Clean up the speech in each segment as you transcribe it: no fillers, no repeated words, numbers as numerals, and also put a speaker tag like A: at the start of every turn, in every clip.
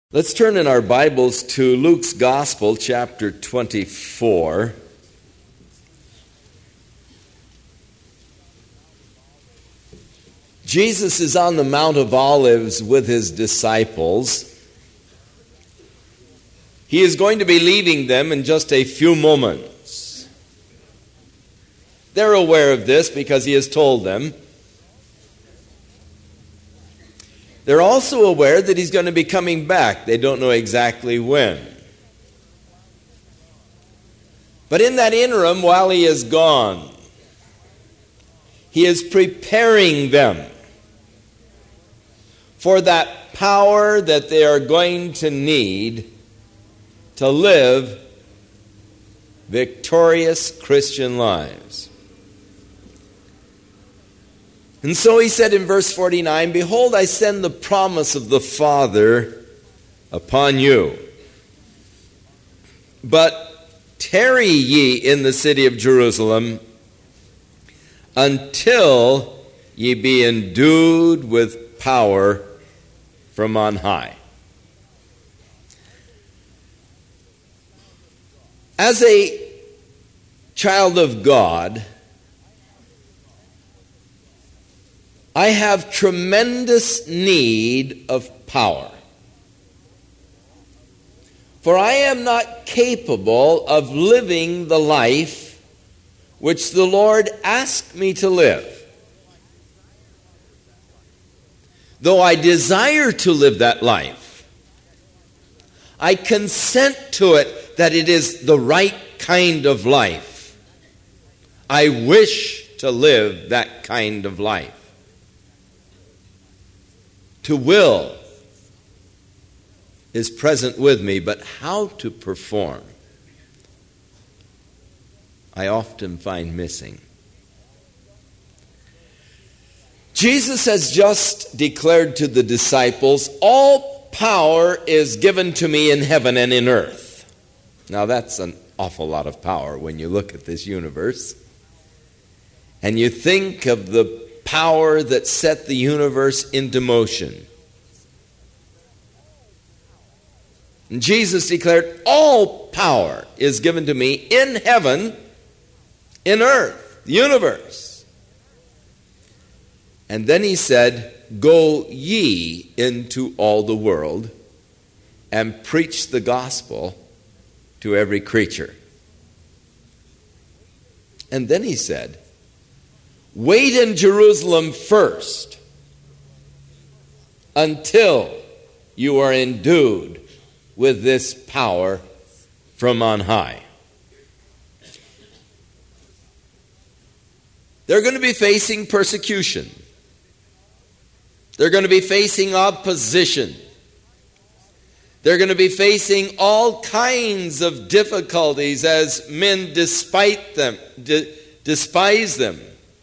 A: Let's turn in our Bibles to Luke's Gospel, chapter 24. Jesus is on the Mount of Olives with his disciples. He is going to be leaving them in just a few moments. They're aware of this because he has told them. They're also aware that he's going to be coming back. They don't know exactly when. But in that interim, while he is gone, he is preparing them for that power that they are going to need to live victorious Christian lives. And so he said in verse 49, "Behold, I send the promise of the Father upon you. But tarry ye in the city of Jerusalem until ye be endued with power from on high." As a child of God, I have tremendous need of power. For I am not capable of living the life which the Lord asked me to live. Though I desire to live that life, I consent to it that it is the right kind of life. I wish to live that kind of life. To will is present with me, but how to perform, I often find missing. Jesus has just declared to the disciples, "All power is given to me in heaven and in earth." Now that's an awful lot of power when you look at this universe. And you think of the power that set the universe into motion. And Jesus declared, "All power is given to me in heaven, in earth, the universe." And then he said, "Go ye into all the world and preach the gospel to every creature." And then he said, "Wait in Jerusalem first until you are endued with this power from on high." They're going to be facing persecution. They're going to be facing opposition. They're going to be facing all kinds of difficulties as men despise them,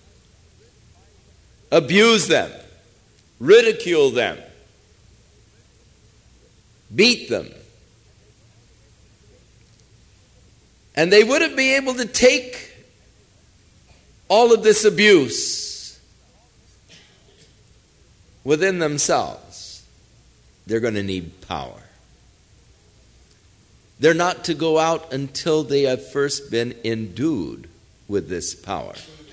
A: abuse them, ridicule them, beat them. And they wouldn't be able to take all of this abuse within themselves. They're going to need power. They're not to go out until they have first been endued with this power.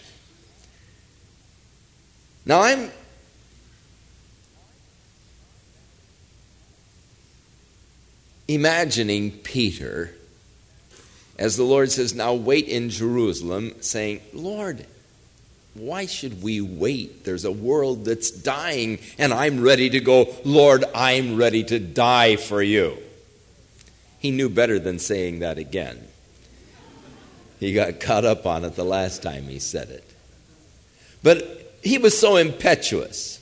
A: Now I'm imagining Peter, as the Lord says, "Now wait in Jerusalem," saying, "Lord, why should we wait? There's a world that's dying and I'm ready to go. Lord, I'm ready to die for you." He knew better than saying that again. He got caught up on it the last time he said it. But he was so impetuous.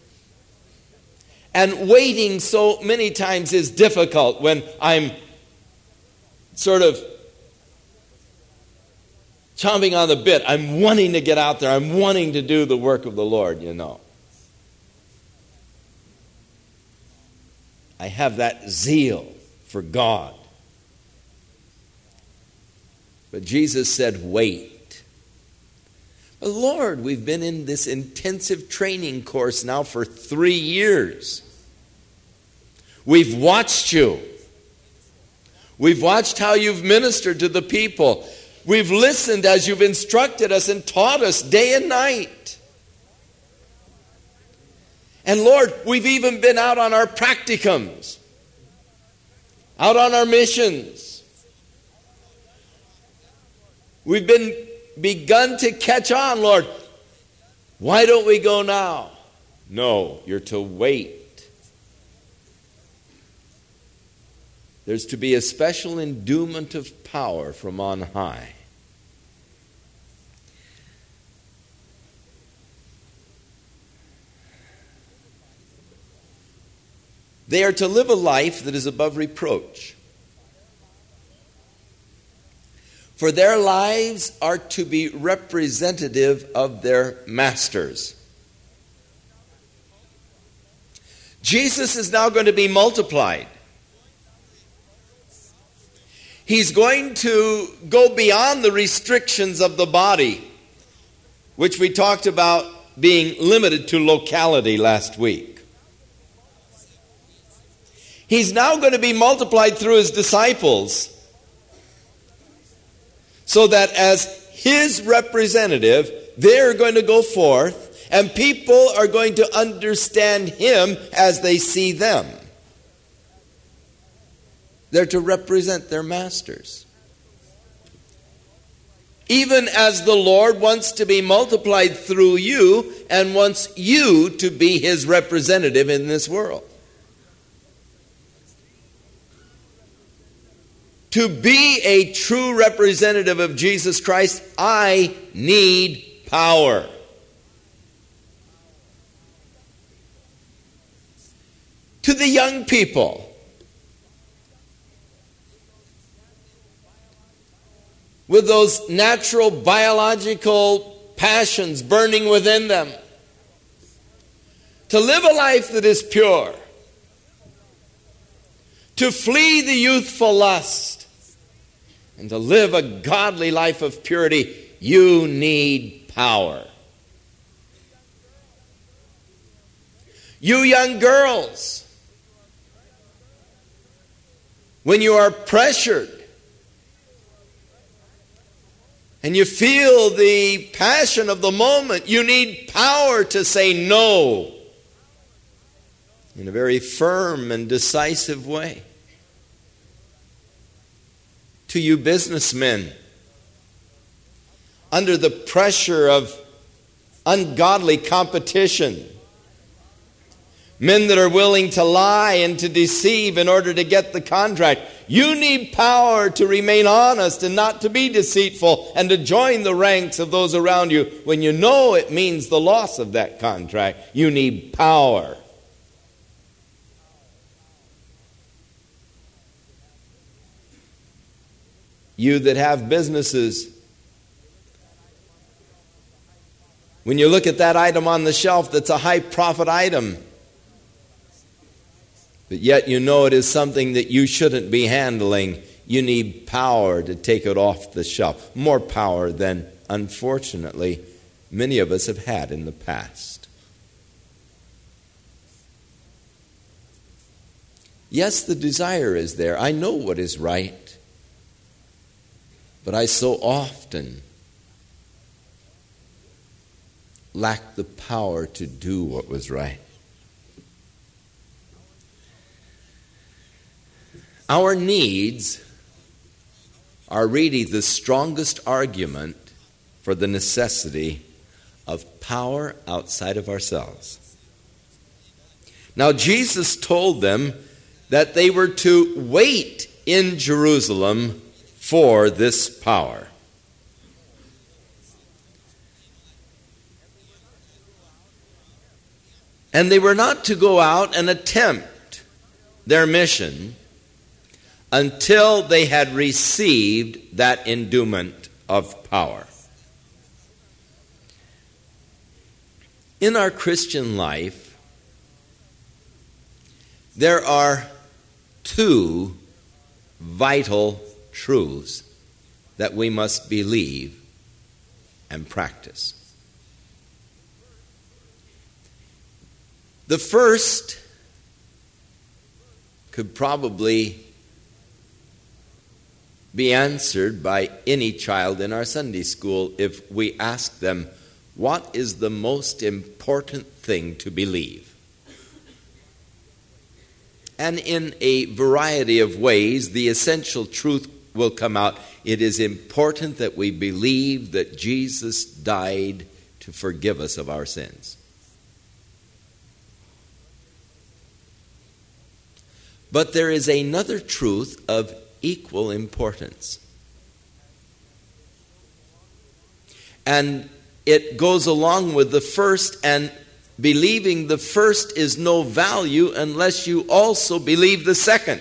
A: And waiting so many times is difficult when I'm sort of chomping on the bit. I'm wanting to get out there. I'm wanting to do the work of the Lord, you know. I have that zeal for God. But Jesus said, "Wait." Lord, we've been in this intensive training course now for 3 years. We've watched you. We've watched how you've ministered to the people. We've listened as you've instructed us and taught us day and night. And Lord, we've even been out on our practicums, out on our missions. We've begun to catch on, Lord. Why don't we go now? No, you're to wait. There's to be a special endowment of power from on high. They are to live a life that is above reproach. For their lives are to be representative of their masters. Jesus is now going to be multiplied. He's going to go beyond the restrictions of the body, which we talked about being limited to locality last week. He's now going to be multiplied through his disciples, so that as his representative, they're going to go forth, and people are going to understand him as they see them. They're to represent their masters. Even as the Lord wants to be multiplied through you and wants you to be his representative in this world. To be a true representative of Jesus Christ, I need power. To the young people, with those natural biological passions burning within them, to live a life that is pure, to flee the youthful lust, and to live a godly life of purity, you need power. You young girls, when you are pressured and you feel the passion of the moment, you need power to say no in a very firm and decisive way. To you businessmen, under the pressure of ungodly competition, men that are willing to lie and to deceive in order to get the contract, you need power to remain honest and not to be deceitful and to join the ranks of those around you when you know it means the loss of that contract. You need power. You that have businesses, when you look at that item on the shelf that's a high profit item, but yet you know it is something that you shouldn't be handling, you need power to take it off the shelf. More power than, unfortunately, many of us have had in the past. Yes, the desire is there. I know what is right. But I so often lack the power to do what was right. Our needs are really the strongest argument for the necessity of power outside of ourselves. Now, Jesus told them that they were to wait in Jerusalem for this power. And they were not to go out and attempt their mission until they had received that endowment of power. In our Christian life, there are two vital truths that we must believe and practice. The first could probably be answered by any child in our Sunday school if we ask them, what is the most important thing to believe? And in a variety of ways, the essential truth will come out. It is important that we believe that Jesus died to forgive us of our sins. But there is another truth of equal importance. And it goes along with the first, and believing the first is no value unless you also believe the second.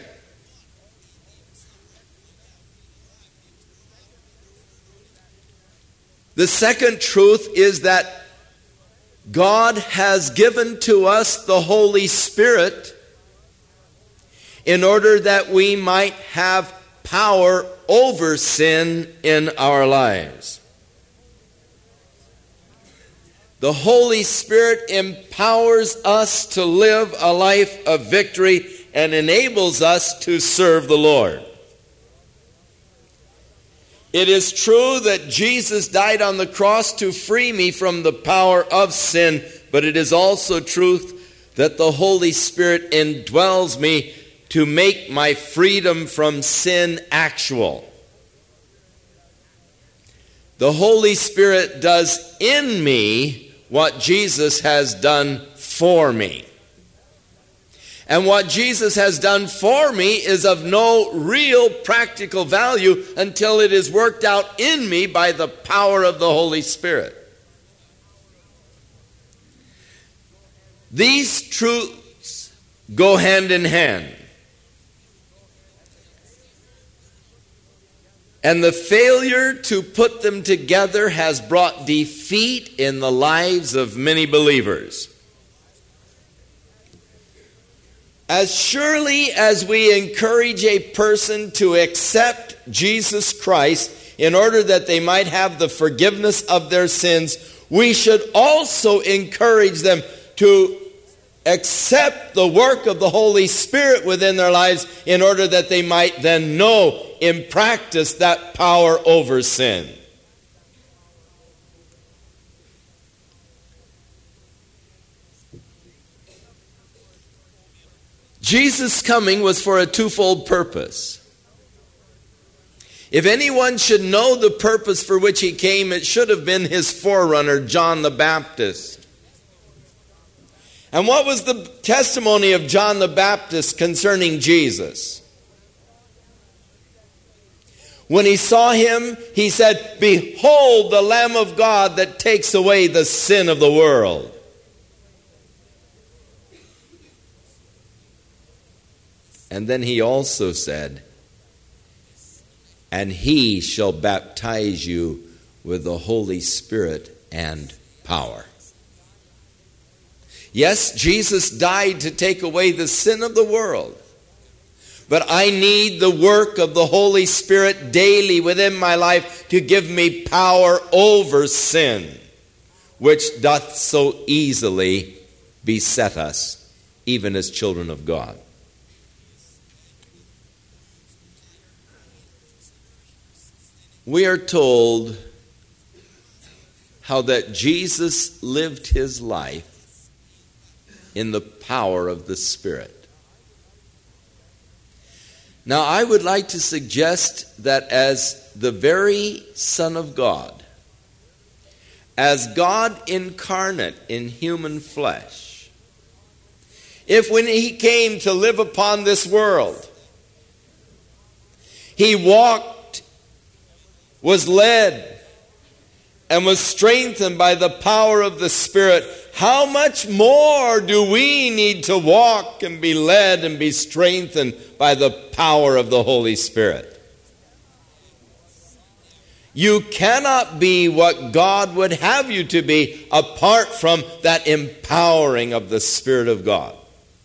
A: The second truth is that God has given to us the Holy Spirit in order that we might have power over sin in our lives. The Holy Spirit empowers us to live a life of victory and enables us to serve the Lord. It is true that Jesus died on the cross to free me from the power of sin, but it is also truth that the Holy Spirit indwells me to make my freedom from sin actual. The Holy Spirit does in me what Jesus has done for me. And what Jesus has done for me is of no real practical value until it is worked out in me by the power of the Holy Spirit. These truths go hand in hand. And the failure to put them together has brought defeat in the lives of many believers. As surely as we encourage a person to accept Jesus Christ in order that they might have the forgiveness of their sins, we should also encourage them to accept the work of the Holy Spirit within their lives in order that they might then know in practice that power over sin. Jesus' coming was for a twofold purpose. If anyone should know the purpose for which he came, it should have been his forerunner, John the Baptist. And what was the testimony of John the Baptist concerning Jesus? When he saw him, he said, "Behold the Lamb of God that takes away the sin of the world." And then he also said, "And he shall baptize you with the Holy Spirit and power." Yes, Jesus died to take away the sin of the world. But I need the work of the Holy Spirit daily within my life to give me power over sin, which doth so easily beset us, even as children of God. We are told how that Jesus lived his life in the power of the Spirit. Now, I would like to suggest that as the very Son of God, as God incarnate in human flesh, if when he came to live upon this world, he walked, was led, and was strengthened by the power of the Spirit, how much more do we need to walk and be led and be strengthened by the power of the Holy Spirit? You cannot be what God would have you to be apart from that empowering of the Spirit of God.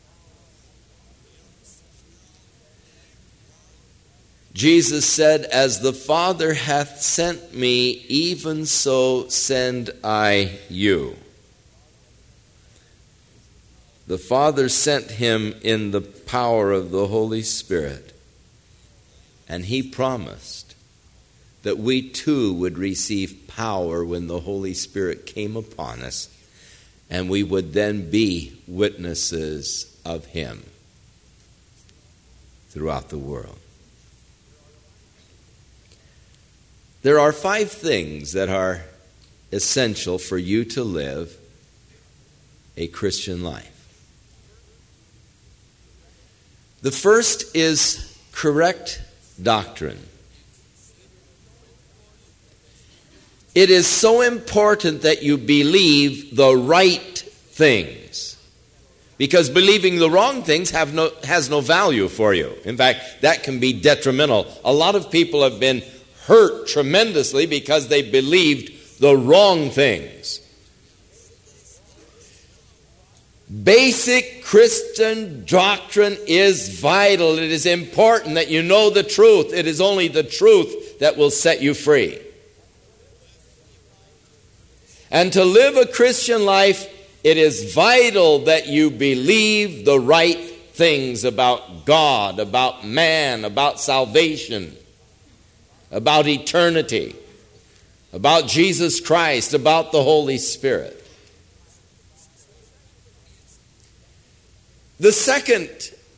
A: Jesus said, "As the Father hath sent me, even so send I you." The Father sent him in the power of the Holy Spirit, and he promised that we too would receive power when the Holy Spirit came upon us, and we would then be witnesses of him throughout the world. There are 5 things that are essential for you to live a Christian life. The first is correct doctrine. It is so important that you believe the right things, because believing the wrong things has no value for you. In fact, that can be detrimental. A lot of people have been hurt tremendously because they believed the wrong things. Basic Christian doctrine is vital. It is important that you know the truth. It is only the truth that will set you free. And to live a Christian life, it is vital that you believe the right things about God, about man, about salvation, about eternity, about Jesus Christ, about the Holy Spirit. The second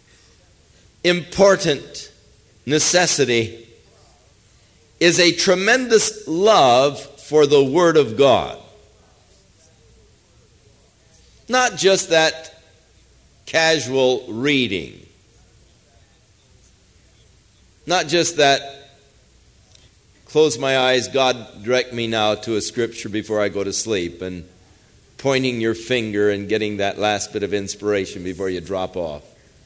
A: important necessity is a tremendous love for the Word of God. Not just that casual reading. Not just that, close my eyes, God direct me now to a scripture before I go to sleep, and pointing your finger and getting that last bit of inspiration before you drop off.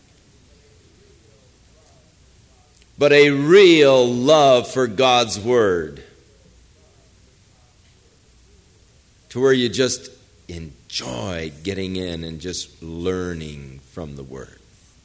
A: But a real love for God's Word, to where you just enjoy getting in and just learning from the Word.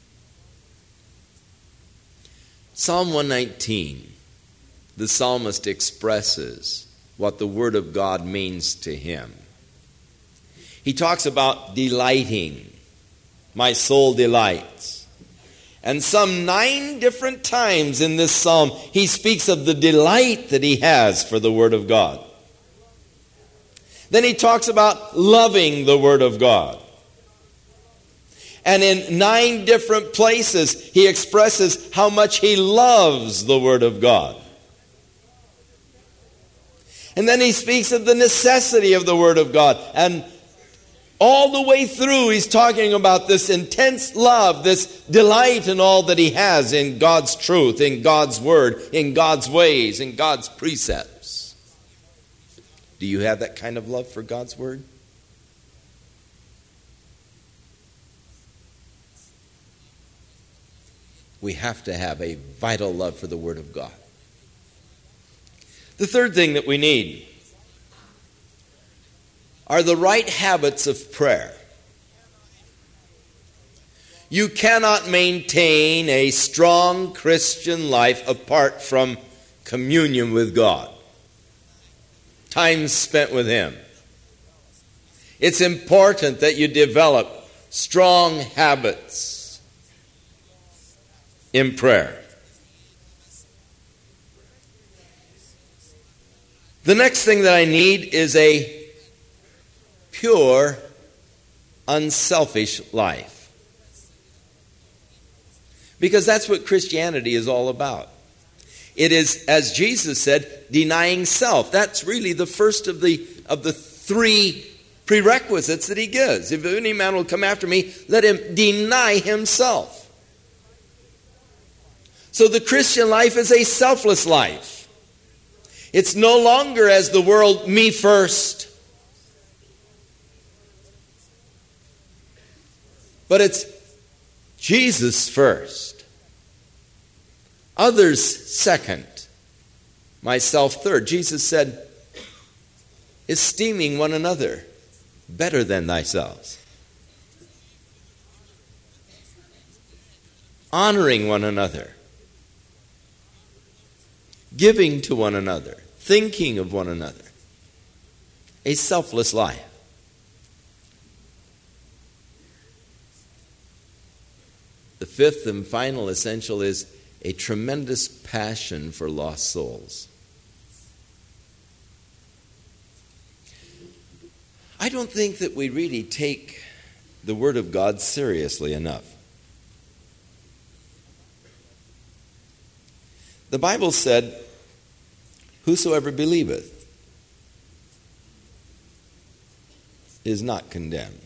A: Psalm 119, the psalmist expresses what the Word of God means to him. He talks about delighting. My soul delights. And some 9 different times in this psalm, he speaks of the delight that he has for the Word of God. Then he talks about loving the Word of God. And in 9 different places, he expresses how much he loves the Word of God. And then he speaks of the necessity of the Word of God. And all the way through, he's talking about this intense love, this delight in all that he has in God's truth, in God's Word, in God's ways, in God's precepts. Do you have that kind of love for God's Word? We have to have a vital love for the Word of God. The third thing that we need are the right habits of prayer. You cannot maintain a strong Christian life apart from communion with God, time spent with Him. It's important that you develop strong habits in prayer. The next thing that I need is a pure, unselfish life. Because that's what Christianity is all about. It is, as Jesus said, denying self. That's really the first of the 3 prerequisites that he gives. If any man will come after me, let him deny himself. So the Christian life is a selfless life. It's no longer, as the world, me first. But it's Jesus first. Others second. Myself third. Jesus said, esteeming one another better than thyself. Honoring one another. Giving to one another. Thinking of one another. A selfless life. fifth and final essential is a tremendous passion for lost souls. I don't think that we really take the Word of God seriously enough. The Bible said, "Whosoever believeth is not condemned.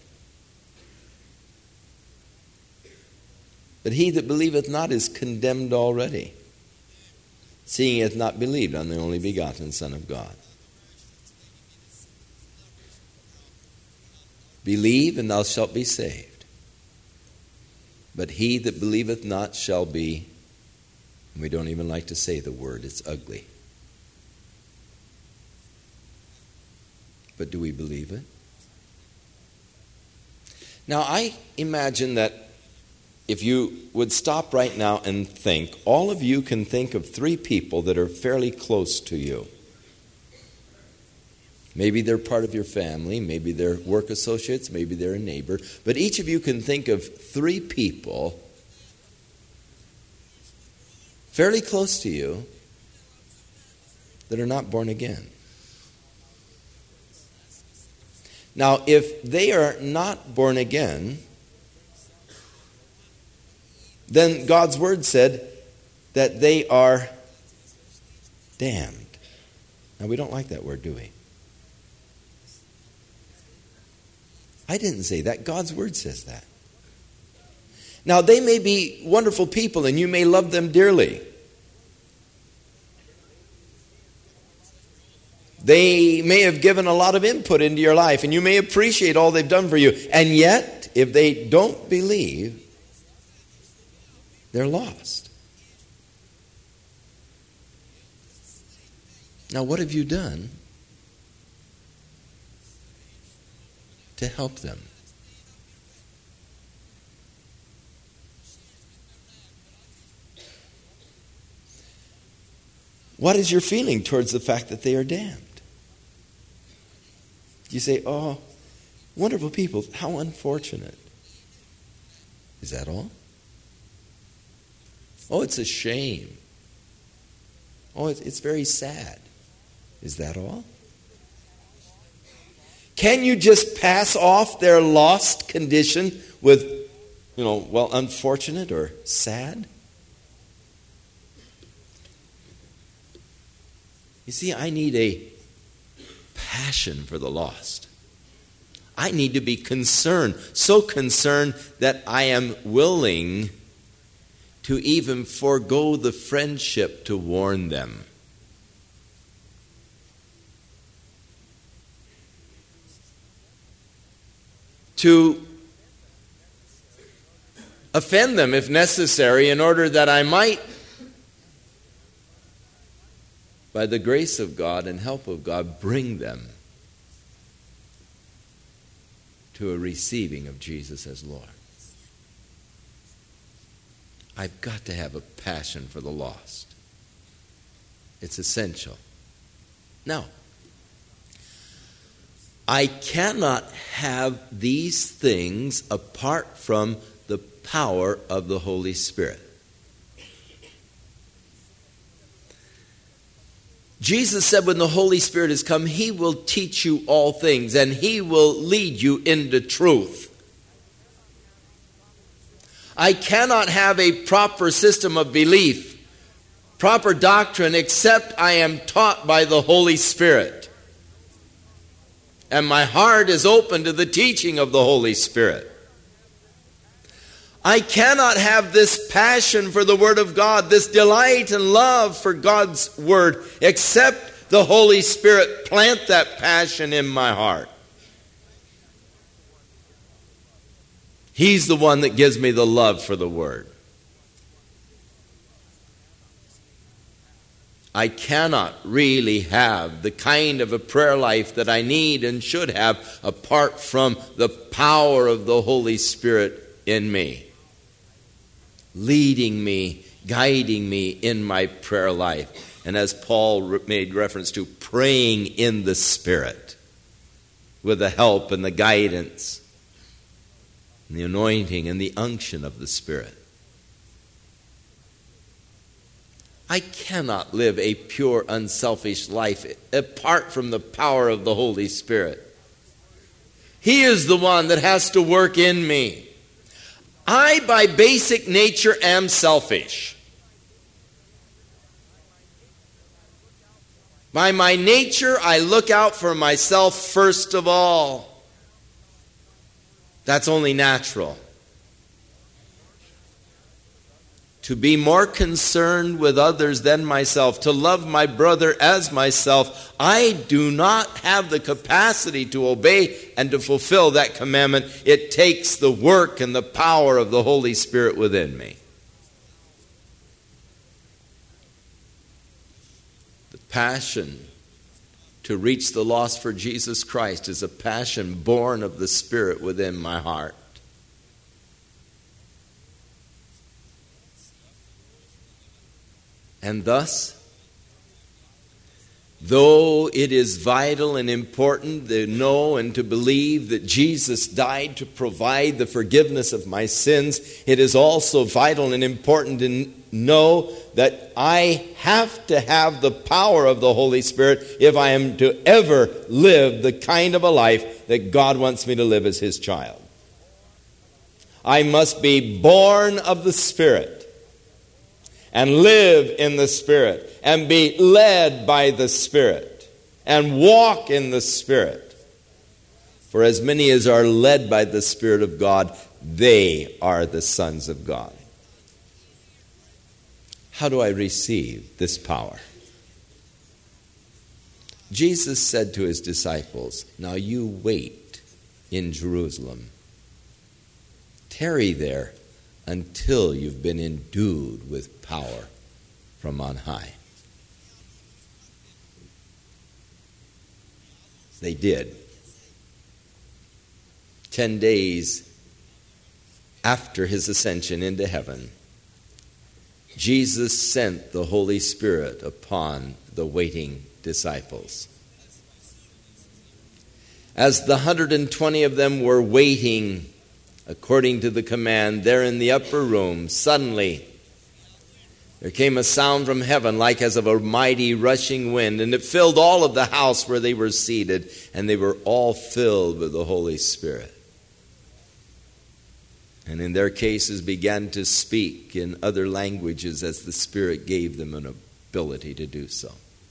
A: But he that believeth not is condemned already, seeing he hath not believed on the only begotten Son of God." Believe, and thou shalt be saved. But he that believeth not shall be, and we don't even like to say the word, it's ugly. But do we believe it? Now, I imagine that if you would stop right now and think, all of you can think of 3 people that are fairly close to you. Maybe they're part of your family, maybe they're work associates, maybe they're a neighbor, but each of you can think of 3 people fairly close to you that are not born again. Now, if they are not born again, then God's Word said that they are damned. Now, we don't like that word, do we? I didn't say that. God's Word says that. Now, they may be wonderful people, and you may love them dearly. They may have given a lot of input into your life, and you may appreciate all they've done for you. And yet, if they don't believe, they're lost. Now, what have you done to help them? What is your feeling towards the fact that they are damned? You say, "Oh, wonderful people, how unfortunate." Is that all? "Oh, it's a shame. Oh, it's very sad." Is that all? Can you just pass off their lost condition with, unfortunate or sad? You see, I need a passion for the lost. I need to be concerned, so concerned that I am willing to even forego the friendship to warn them. To offend them if necessary, in order that I might, by the grace of God and help of God, bring them to a receiving of Jesus as Lord. I've got to have a passion for the lost. It's essential. Now, I cannot have these things apart from the power of the Holy Spirit. Jesus said when the Holy Spirit has come, He will teach you all things, and He will lead you into truth. I cannot have a proper system of belief, proper doctrine, except I am taught by the Holy Spirit. And my heart is open to the teaching of the Holy Spirit. I cannot have this passion for the Word of God, this delight and love for God's Word, except the Holy Spirit plant that passion in my heart. He's the one that gives me the love for the Word. I cannot really have the kind of a prayer life that I need and should have apart from the power of the Holy Spirit in me, leading me, guiding me in my prayer life. And as Paul made reference to, praying in the Spirit with the help and the guidance and the anointing and the unction of the Spirit. I cannot live a pure, unselfish life apart from the power of the Holy Spirit. He is the one that has to work in me. I, by basic nature, am selfish. By my nature, I look out for myself first of all. That's only natural. To be more concerned with others than myself, to love my brother as myself, I do not have the capacity to obey and to fulfill that commandment. It takes the work and the power of the Holy Spirit within me. The passion to reach the lost for Jesus Christ is a passion born of the Spirit within my heart. And thus, though it is vital and important to know and to believe that Jesus died to provide the forgiveness of my sins, it is also vital and important to know that I have to have the power of the Holy Spirit if I am to ever live the kind of a life that God wants me to live as His child. I must be born of the Spirit and live in the Spirit and be led by the Spirit and walk in the Spirit. For as many as are led by the Spirit of God, they are the sons of God. How do I receive this power? Jesus said to His disciples, "Now you wait in Jerusalem. Tarry there until you've been endued with power from on high." They did. 10 days after His ascension into heaven, Jesus sent the Holy Spirit upon the waiting disciples. As the 120 of them were waiting according to the command there in the upper room, suddenly there came a sound from heaven like as of a mighty rushing wind, and it filled all of the house where they were seated, and they were all filled with the Holy Spirit. And in their cases began to speak in other languages as the Spirit gave them an ability to do so.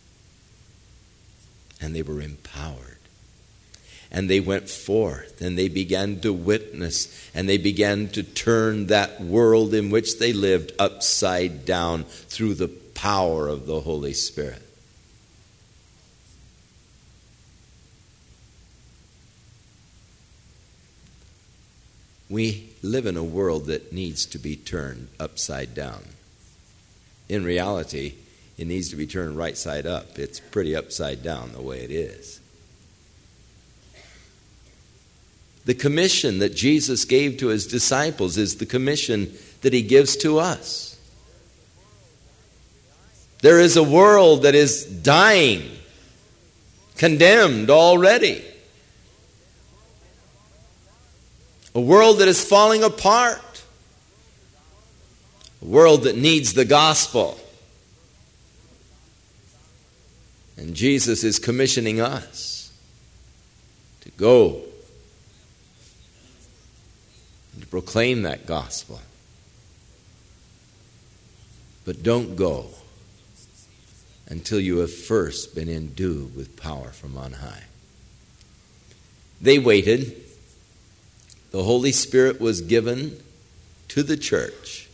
A: And they were empowered. And they went forth, and they began to witness, and they began to turn that world in which they lived upside down through the power of the Holy Spirit. We live in a world that needs to be turned upside down. In reality, it needs to be turned right side up. It's pretty upside down the way it is. The commission that Jesus gave to His disciples is the commission that He gives to us. There is a world that is dying, condemned already. A world that is falling apart. A world that needs the gospel. And Jesus is commissioning us to go and to proclaim that gospel. But don't go until you have first been endued with power from on high. They waited. The Holy Spirit was given to the church.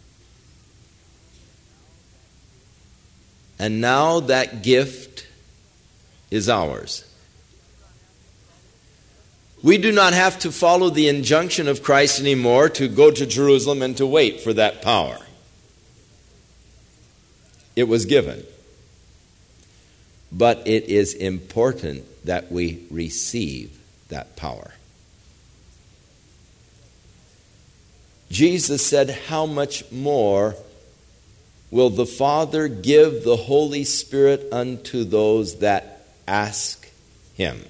A: And now that gift is ours. We do not have to follow the injunction of Christ anymore to go to Jerusalem and to wait for that power. It was given. But it is important that we receive that power. Jesus said, "How much more will the Father give the Holy Spirit unto those that ask Him?"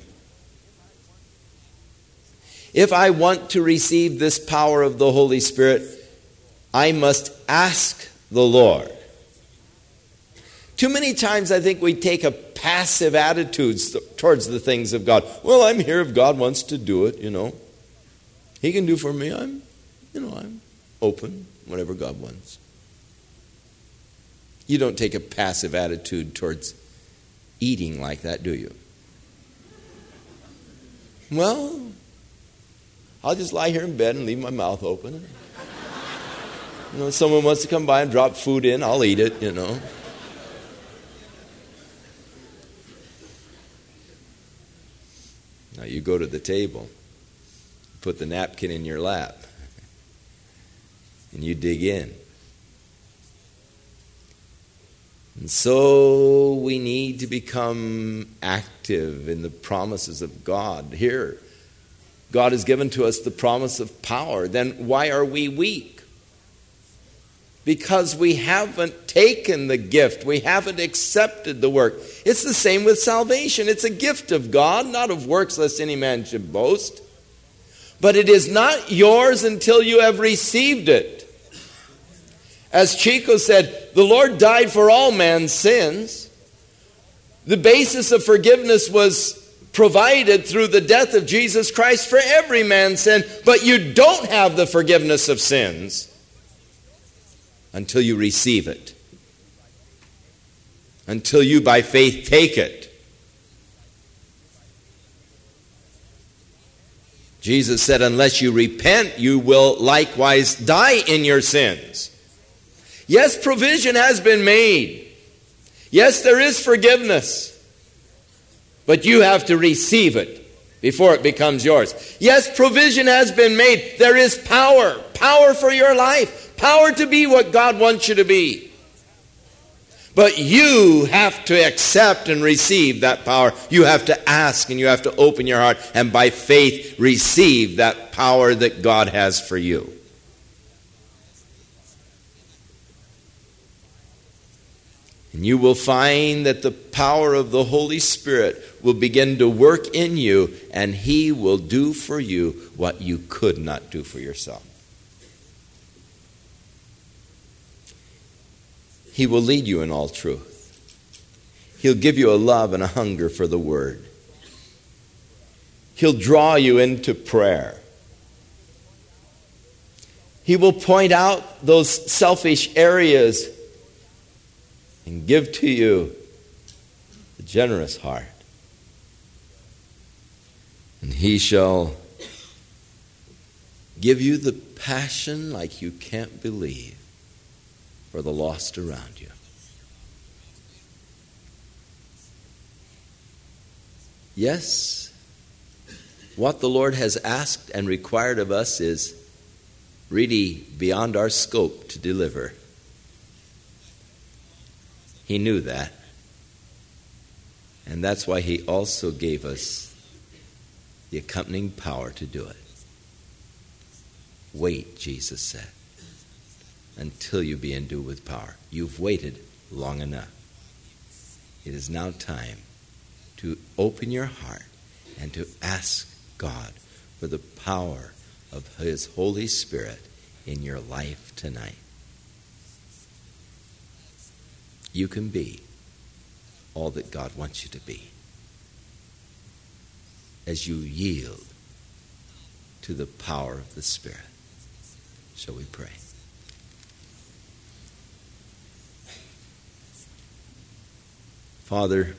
A: If I want to receive this power of the Holy Spirit, I must ask the Lord. Too many times I think we take a passive attitude towards the things of God. Well, I'm here if God wants to do it, He can do for me. I'm open, whatever God wants. You don't take a passive attitude towards eating like that, do you? Well, I'll just lie here in bed and leave my mouth open. Someone wants to come by and drop food in, I'll eat it, Now you go to the table, put the napkin in your lap, and you dig in. And so we need to become active in the promises of God. Here, God has given to us the promise of power. Then why are we weak? Because we haven't taken the gift. We haven't accepted the work. It's the same with salvation. It's a gift of God, not of works, lest any man should boast. But it is not yours until you have received it. As Chico said, the Lord died for all man's sins. The basis of forgiveness was provided through the death of Jesus Christ for every man's sin. But you don't have the forgiveness of sins until you receive it. Until you by faith take it. Jesus said, unless you repent, you will likewise die in your sins. Yes, provision has been made. Yes, there is forgiveness. But you have to receive it before it becomes yours. Yes, provision has been made. There is power. Power for your life. Power to be what God wants you to be. But you have to accept and receive that power. You have to ask and you have to open your heart and by faith receive that power that God has for you. And you will find that the power of the Holy Spirit will begin to work in you, and He will do for you what you could not do for yourself. He will lead you in all truth. He'll give you a love and a hunger for the Word. He'll draw you into prayer. He will point out those selfish areas and give to you a generous heart. And He shall give you the passion like you can't believe for the lost around you. Yes, what the Lord has asked and required of us is really beyond our scope to deliver. He knew that. And that's why He also gave us the accompanying power to do it. Wait, Jesus said, until you be endued with power. You've waited long enough. It is now time to open your heart and to ask God for the power of His Holy Spirit in your life tonight. You can be all that God wants you to be as you yield to the power of the Spirit. Shall we pray? Father,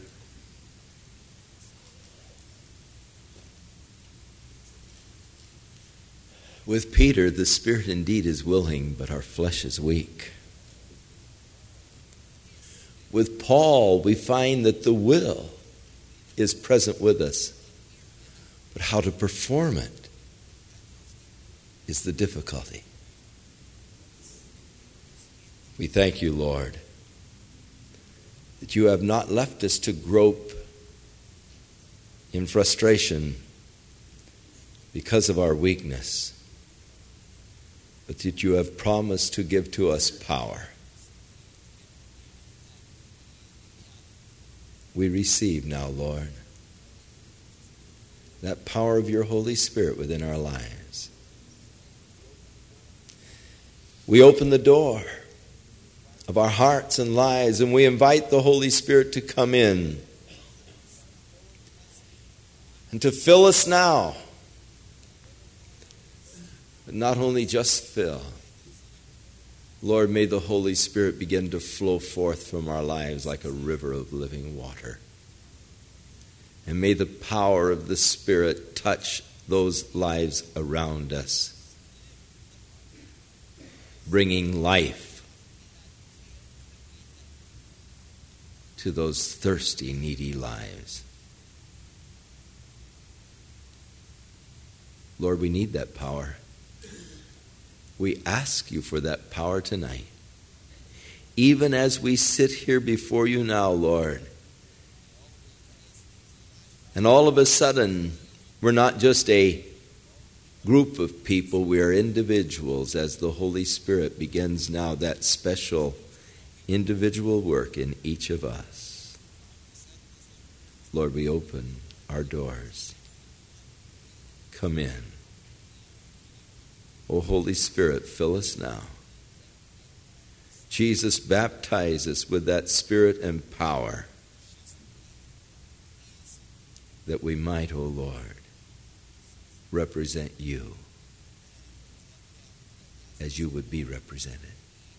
A: with Peter, the Spirit indeed is willing, but our flesh is weak. With Paul, we find that the will is present with us, but how to perform it is the difficulty. We thank you, Lord, that you have not left us to grope in frustration because of our weakness, but that you have promised to give to us power. We receive now, Lord, that power of your Holy Spirit within our lives. We open the door of our hearts and lives, and we invite the Holy Spirit to come in and to fill us now. But not only just fill. Lord, may the Holy Spirit begin to flow forth from our lives like a river of living water. And may the power of the Spirit touch those lives around us, bringing life to those thirsty, needy lives. Lord, we need that power. We ask you for that power tonight. Even as we sit here before you now, Lord, and all of a sudden, we're not just a group of people, we are individuals as the Holy Spirit begins now that special individual work in each of us. Lord, we open our doors. Come in. O Holy Spirit, fill us now. Jesus, baptize us with that Spirit and power that we might, O Lord, represent you as you would be represented.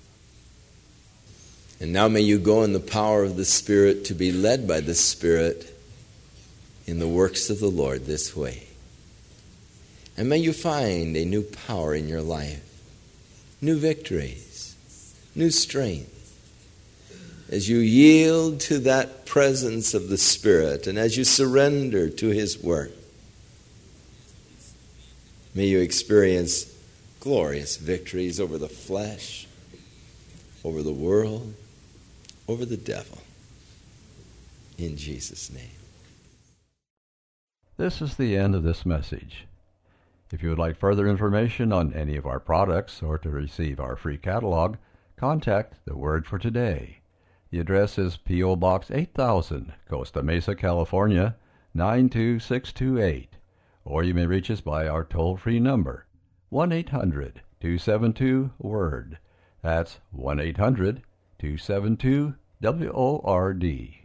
A: And now may you go in the power of the Spirit to be led by the Spirit in the works of the Lord this way. And may you find a new power in your life, new victories, new strength, as you yield to that presence of the Spirit and as you surrender to His work. May you experience glorious victories over the flesh, over the world, over the devil. In Jesus' name.
B: This is the end of this message. If you would like further information on any of our products or to receive our free catalog, contact The Word for Today. The address is P.O. Box 8000, Costa Mesa, California, 92628. Or you may reach us by our toll-free number, 1-800-272-WORD. That's 1-800-272-WORD.